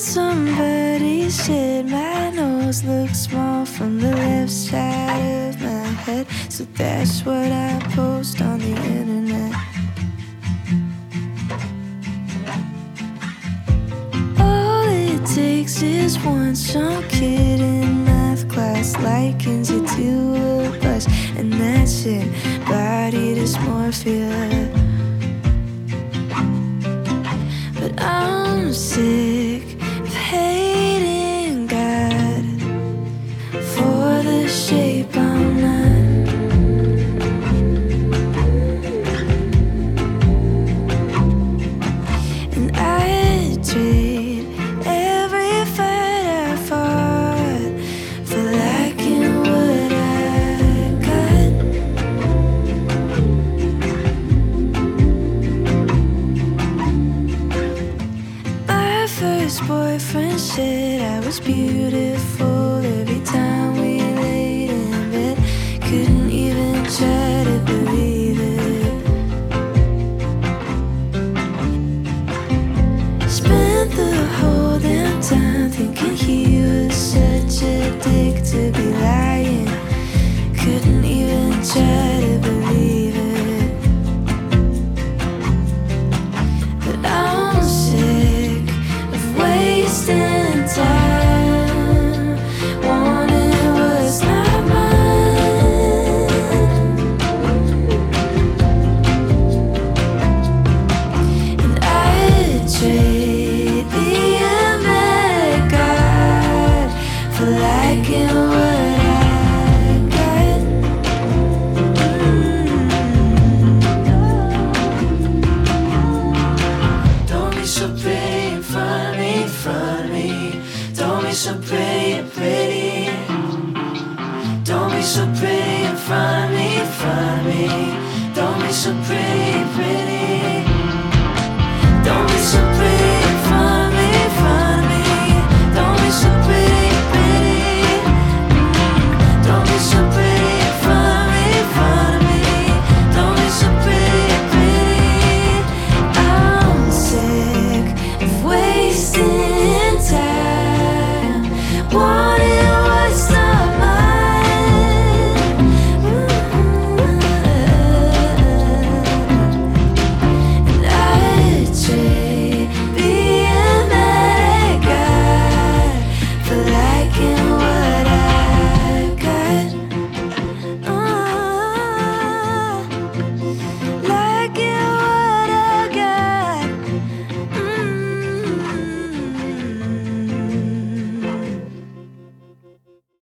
Somebody said my nose looks small from the left side of my head, so that's what I post on the internet. All it takes is one some kid in math class likens it to a bus, and that's it, body dysmorphia. But I'm sick of hating God for the shape I'm not. And I trade every fight I fought for lacking what I got. My first boyfriend said I was beautiful every time we laid in bed. Couldn't even try to believe it. Spent the whole damn time thinking he was such a dick to be lying. Couldn't even try